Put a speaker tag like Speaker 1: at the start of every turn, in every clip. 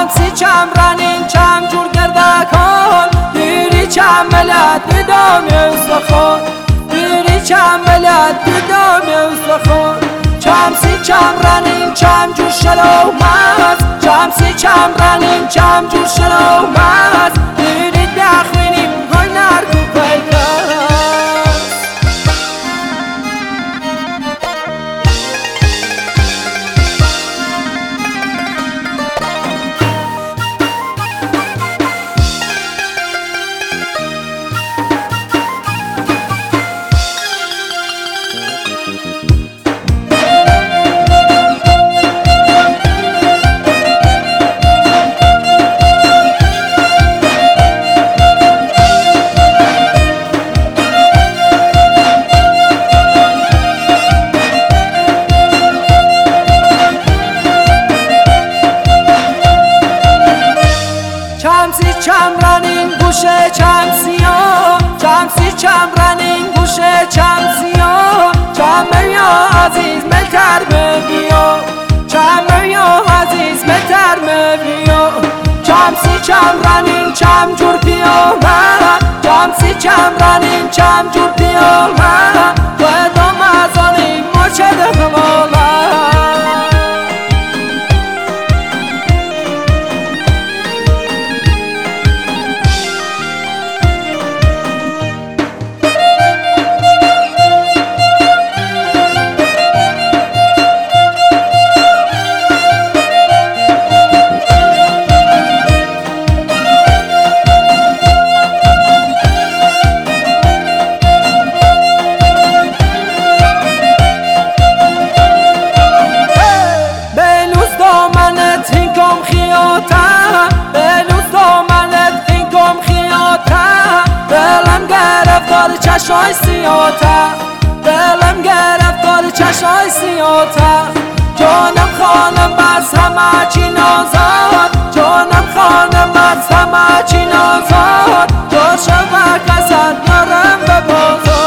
Speaker 1: سی چم رنین چم جور گردکان دیری چم ملت دیدام استخوان دیری چم ملت دیدام استخوان چم سی چم رنین چم جور شلومت چم سی چم رنین چم جور شلومت دیری بخوینیم های نرگو پیکست چم رنین گوشه چم سیاه چم سی چم رنین گوشه چم سیاه چم یا عزیز متر بیا چم یا عزیز متر بیا چم سی چم رنین چم جور پیامد چم سی چم رنین چم جور پیامد و ادام ازانی مچه دخمالد چشای سیاته دلم گرفتار چشای سیاته جانم خانم از همه چی نازاد جانم خانم از همه چی نازاد جاشه و کسر نرم به بازار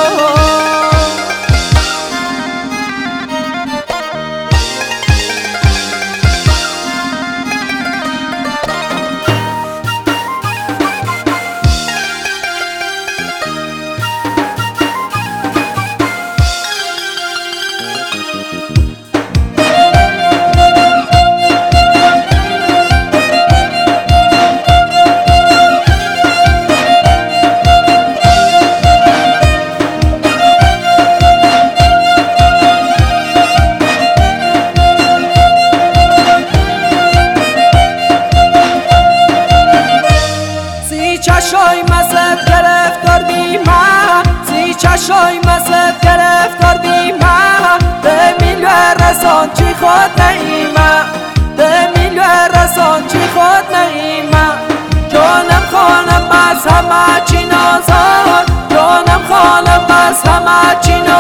Speaker 1: چشای مزد گرفتار بی من سی چشای مزد گرفتار بی من به میل رسان چی خود نیمه به میل رسان چی خود نیمه جانم خانم از همه چی نازاد جانم خانم از همه چی